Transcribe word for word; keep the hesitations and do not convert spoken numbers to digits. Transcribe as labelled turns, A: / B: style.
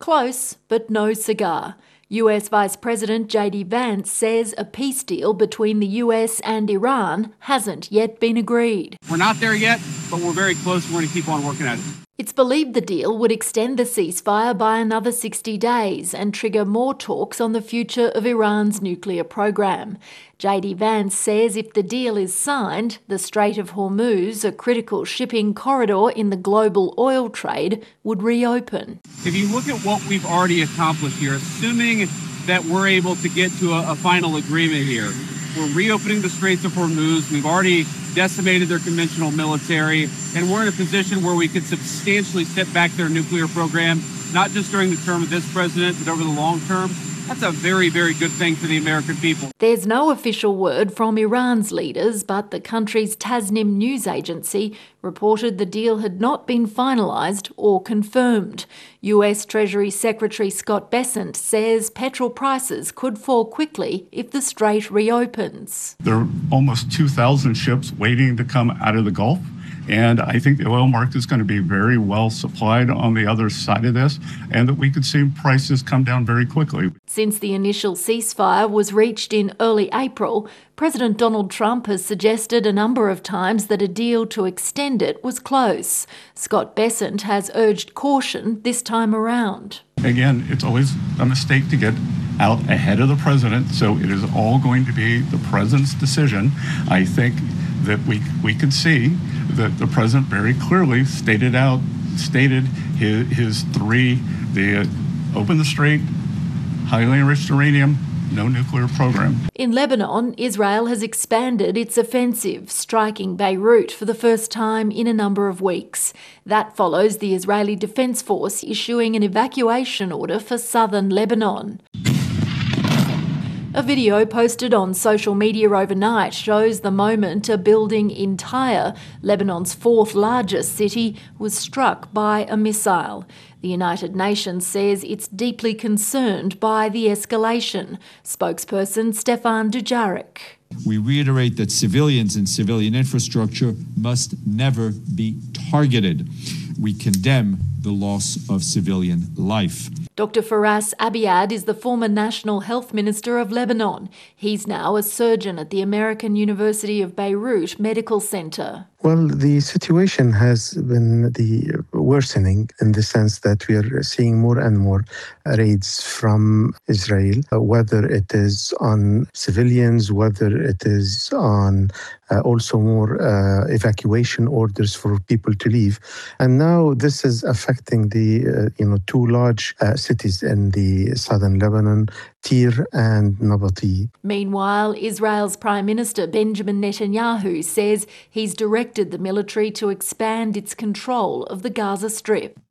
A: Close, but no cigar. U S Vice President J D Vance says a peace deal between the U S and Iran hasn't yet been agreed.
B: We're not there yet, but we're very close. We're going to keep on working at it.
A: It's believed the deal would extend the ceasefire by another sixty days and trigger more talks on the future of Iran's nuclear program. J D Vance says if the deal is signed, the Strait of Hormuz, a critical shipping corridor in the global oil trade, would reopen.
B: If you look at what we've already accomplished here, assuming that we're able to get to a, a final agreement here, we're reopening the Straits of Hormuz. We've already decimated their conventional military, and we're in a position where we could substantially set back their nuclear program, not just during the term of this president, but over the long term. That's a very, very good thing for the American people.
A: There's no official word from Iran's leaders, but the country's Tasnim news agency reported the deal had not been finalised or confirmed. U S Treasury Secretary Scott Bessent says petrol prices could fall quickly if the strait reopens.
C: There are almost two thousand ships waiting to come out of the Gulf. And I think the oil market is going to be very well supplied on the other side of this, and that we could see prices come down very quickly.
A: Since the initial ceasefire was reached in early April, President Donald Trump has suggested a number of times that a deal to extend it was close. Scott Bessent has urged caution this time around.
C: Again, it's always a mistake to get out ahead of the president, so it is all going to be the president's decision. I think that we we can see that the president very clearly stated out stated his, his three: the uh, open the strait, highly enriched uranium, no nuclear program.
A: In Lebanon, Israel has expanded its offensive, striking Beirut for the first time in a number of weeks. That follows the Israeli Defense Force issuing an evacuation order for southern Lebanon. A video posted on social media overnight shows the moment a building in Tyre, Lebanon's fourth largest city, was struck by a missile. The United Nations says it's deeply concerned by the escalation. Spokesperson Stefan Dujarric.
D: We reiterate that civilians and civilian infrastructure must never be targeted. We condemn the loss of civilian life.
A: Doctor Faras Abiad is the former National Health Minister of Lebanon. He's now a surgeon at the American University of Beirut Medical Center.
E: Well, the situation has been the worsening in the sense that we are seeing more and more raids from Israel, whether it is on civilians, whether it is on uh, also more uh, evacuation orders for people to leave. And now this is affecting the uh, you know two large uh, cities in the southern Lebanon, Tyre and Nabati.
A: Meanwhile, Israel's Prime Minister Benjamin Netanyahu says he's directed the military to expand its control of the Gaza Strip.